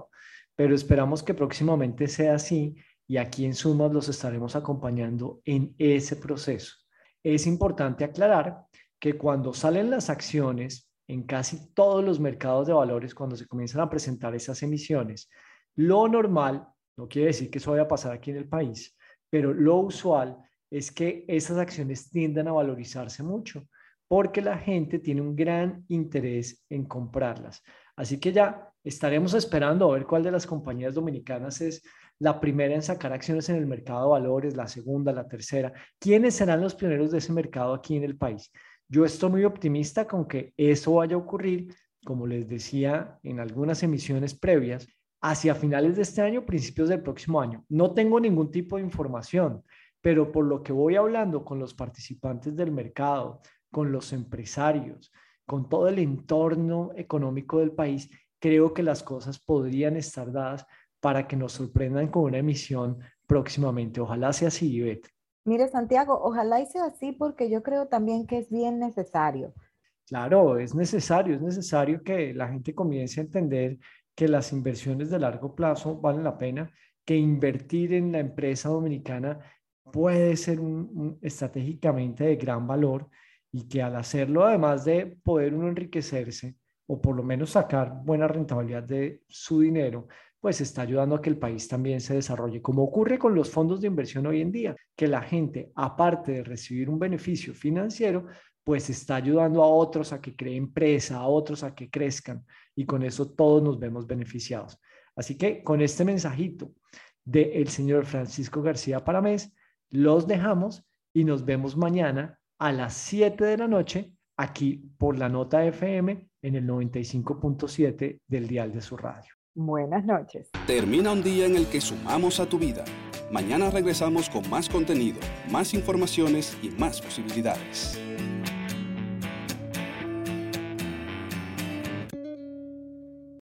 pero esperamos que próximamente sea así y aquí en Sumas los estaremos acompañando en ese proceso. Es importante aclarar que cuando salen las acciones en casi todos los mercados de valores, cuando se comienzan a presentar esas emisiones, lo normal, no quiere decir que eso vaya a pasar aquí en el país, pero lo usual es que esas acciones tiendan a valorizarse mucho porque la gente tiene un gran interés en comprarlas. Así que ya estaremos esperando a ver cuál de las compañías dominicanas es la primera en sacar acciones en el mercado de valores, la segunda, la tercera. ¿Quiénes serán los pioneros de ese mercado aquí en el país? Yo estoy muy optimista con que eso vaya a ocurrir, como les decía en algunas emisiones previas, hacia finales de este año, principios del próximo año. No tengo ningún tipo de información, pero por lo que voy hablando con los participantes del mercado, con los empresarios, con todo el entorno económico del país, creo que las cosas podrían estar dadas para que nos sorprendan con una emisión próximamente. Ojalá sea así, Ivette. Mire, Santiago, ojalá y sea así porque yo creo también que es bien necesario. Claro, es necesario que la gente comience a entender que las inversiones de largo plazo valen la pena, que invertir en la empresa dominicana puede ser estratégicamente de gran valor y que al hacerlo, además de poder uno enriquecerse o por lo menos sacar buena rentabilidad de su dinero, pues está ayudando a que el país también se desarrolle, como ocurre con los fondos de inversión hoy en día, que la gente, aparte de recibir un beneficio financiero, pues está ayudando a otros a que creen empresa, a otros a que crezcan, y con eso todos nos vemos beneficiados. Así que con este mensajito del señor Francisco García Paramés, los dejamos y nos vemos mañana a las 7 de la noche aquí por la Nota FM en el 95.7 del dial de su radio. Buenas noches. Termina un día en el que sumamos a tu vida. Mañana regresamos con más contenido, más informaciones y más posibilidades.